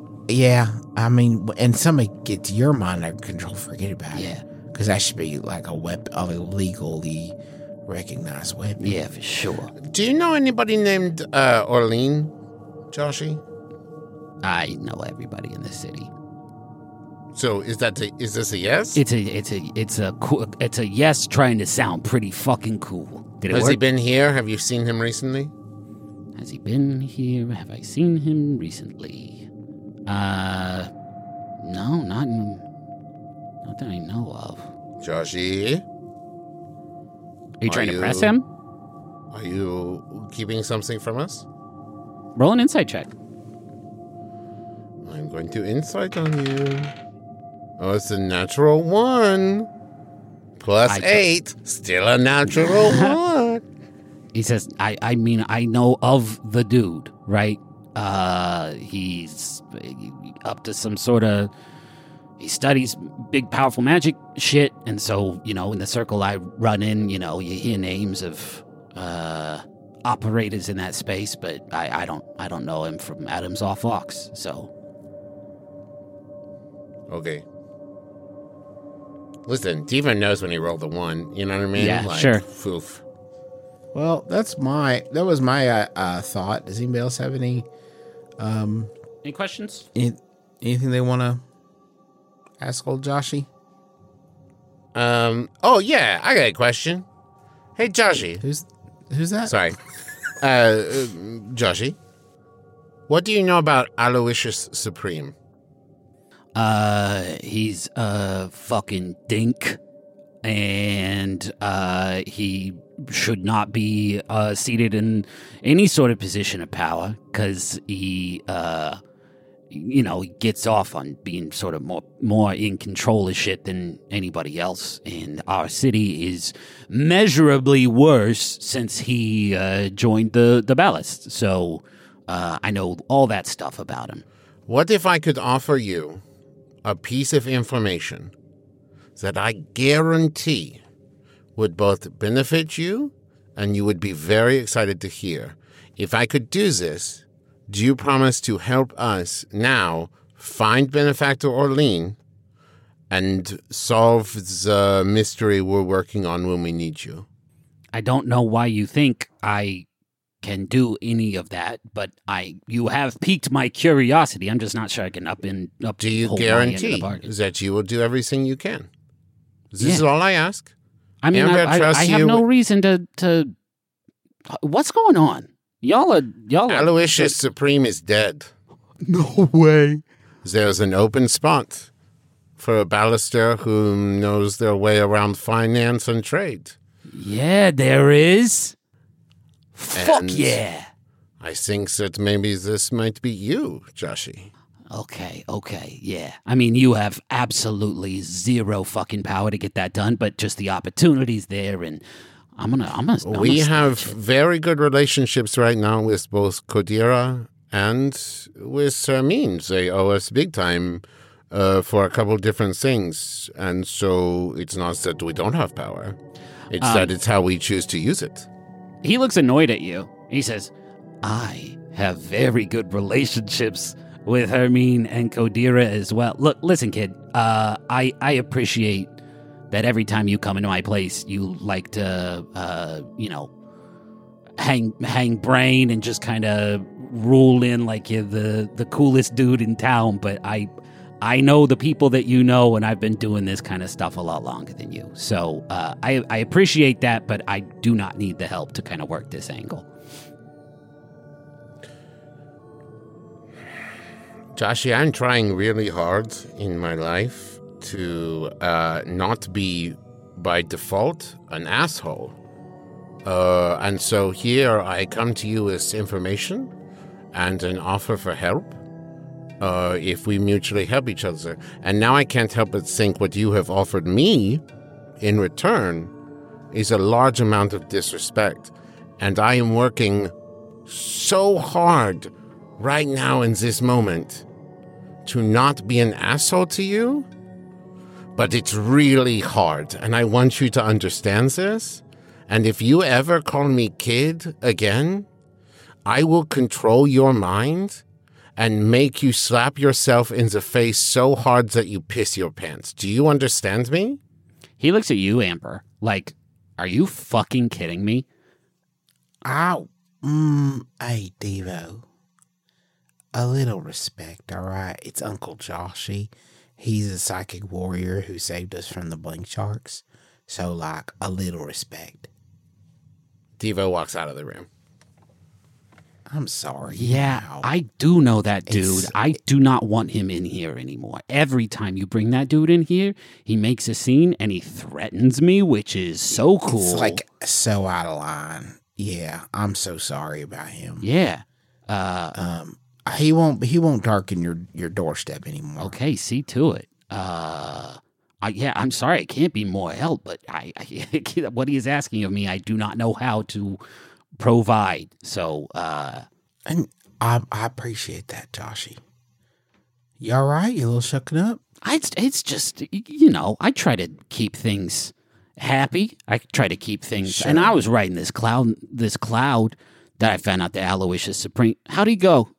and somebody gets your mind under control, forget about it. Yeah. Because that should be like a weapon, a legally recognized weapon. Yeah, for sure. Do you know anybody named Orlean, Joshy? I know everybody in the city. So is this a yes? It's a yes trying to sound pretty fucking cool. Did it Has work? he been here? Have you seen him recently? Has he been here? Have I seen him recently? No, not that I know of. Joshy? Are you trying to press him? Are you keeping something from us? Roll an insight check. I'm going to insight on you. Oh, it's a natural 1. Plus 8. Still a natural 1. He says, I know of the dude, right? He's up to some sort of... He studies big, powerful magic shit, and so, in the circle I run in, you hear names of operators in that space, but I don't know him from Adams off Fox, so... Okay. Listen, Diva knows when he rolled the 1. You know what I mean? Yeah, sure. Foof. Well, that was my thought. Does anybody else have any questions? Anything they want to ask old Joshy? Oh yeah, I got a question. Hey, Joshy. Who's that? Sorry. Joshy. What do you know about Aloysius Supreme? He's a fucking dink, and he should not be seated in any sort of position of power, because he he gets off on being sort of more in control of shit than anybody else, and our city is measurably worse since he joined the Ballast. So I know all that stuff about him. What if I could offer you a piece of information that I guarantee would both benefit you and you would be very excited to hear. If I could do this, do you promise to help us now find Benefactor Orlean and solve the mystery we're working on when we need you? I don't know why you think I can do any of that, but you have piqued my curiosity. I'm just not sure I can up. Do you hold my end of the guarantee bargain. that you will do everything you can? This Yeah. is all I ask. I mean, Amber, trust I have you. no reason to. What's going on? Y'all are. Aloysius Supreme is dead. No way. There's an open spot for a baluster who knows their way around finance and trade. Yeah, there is. Fuck And- yeah. I think that maybe this might be you, Joshi. Okay, yeah. I mean, you have absolutely zero fucking power to get that done, but just the opportunity's there, and I'm gonna We have snatch it. very good relationships right now with both Kodira and with Hermine. They owe us big time for a couple different things. And so it's not that we don't have power. It's that it's how we choose to use it. He looks annoyed at you. He says, I have very good relationships with Hermine and Kodira as well. Look, listen, kid, I appreciate that every time you come into my place, you like to, hang brain and just kind of rule in like you're the coolest dude in town. But I know the people that you know, and I've been doing this kind of stuff a lot longer than you. So I appreciate that, but I do not need the help to kind of work this angle. Joshi, I'm trying really hard in my life to not be, by default, an asshole. And so here I come to you with information and an offer for help if we mutually help each other. And now I can't help but think what you have offered me in return is a large amount of disrespect. And I am working so hard right now in this moment to not be an asshole to you, but it's really hard, and I want you to understand this. And if you ever call me kid again, I will control your mind and make you slap yourself in the face so hard that you piss your pants. Do you understand me? He looks at you, Amber, like, are you fucking kidding me? Hey, Devo. A little respect, all right? It's Uncle Joshy. He's a psychic warrior who saved us from the Blink Sharks. So, like, a little respect. Devo walks out of the room. I'm sorry. Yeah, Wow. I do know that dude. It's- I do not want him in here anymore. Every time you bring that dude in here, he makes a scene and he threatens me, which is so cool. It's like so out of line. Yeah, I'm so sorry about him. yeah. He won't darken your doorstep anymore. Okay, see to it. I'm sorry, I can't be more help, but I what he is asking of me, I do not know how to provide. So, And I appreciate that, Joshy. You all right? You a little shucking up? it's just, I try to keep things happy. I try to keep things, Sure. and I was writing this cloud that I found out the Aloysius Supreme. How'd he go?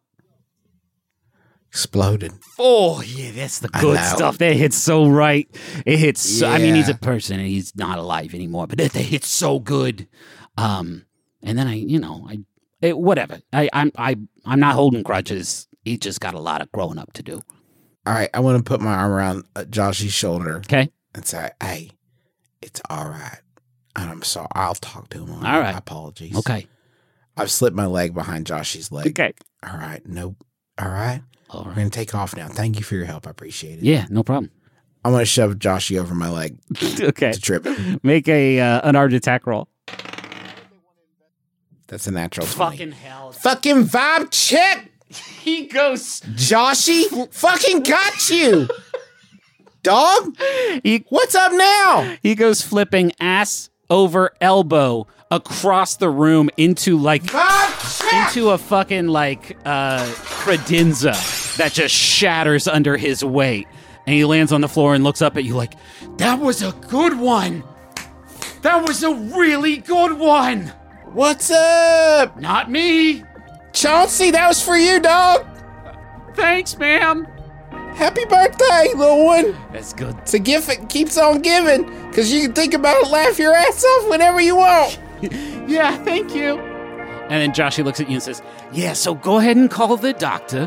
Exploded. Oh, yeah, that's the I good know. stuff. That hits so right. It hits. I mean, he's a Yeah. person and he's not alive anymore, but it hits so good. And then whatever. I'm not holding grudges. He just got a lot of growing up to do. All right, I want to put my arm around Joshy's shoulder Okay. and say, "Hey, it's all right. I'm sorry. I'll talk to him. All right. My apologies. Okay. I've slipped my leg behind Joshy's leg. Okay. All right. Nope. All right. All We're right. gonna take off now. Thank you for your help. I appreciate it. Yeah, no problem. I'm gonna shove Joshy over my leg Okay. to trip him. Make an art attack roll. That's a natural 20. Fucking hell. Fucking vibe check, He goes. Joshy. Fucking got you, dog. He What's up now? He goes flipping ass over elbow across the room into a fucking credenza that just shatters under his weight. And he lands on the floor and looks up at you like, that was a good one. That was a really good one. What's up? Not me. Chauncey, that was for you, dog. Thanks, ma'am. Happy birthday, little one. That's good. It's a gift that keeps on giving, because you can think about it, laugh your ass off whenever you want. Yeah, thank you. And then Joshy looks at you and says, yeah, so go ahead and call the doctor.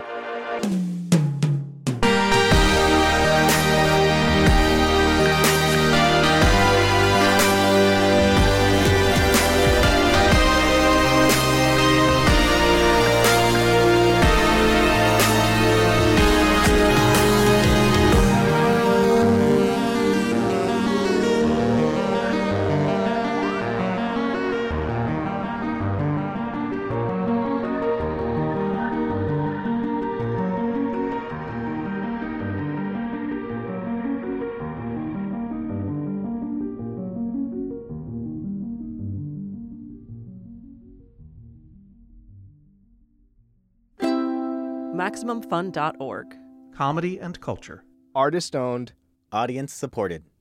MaximumFun.org. Comedy and culture. Artist owned. Audience supported.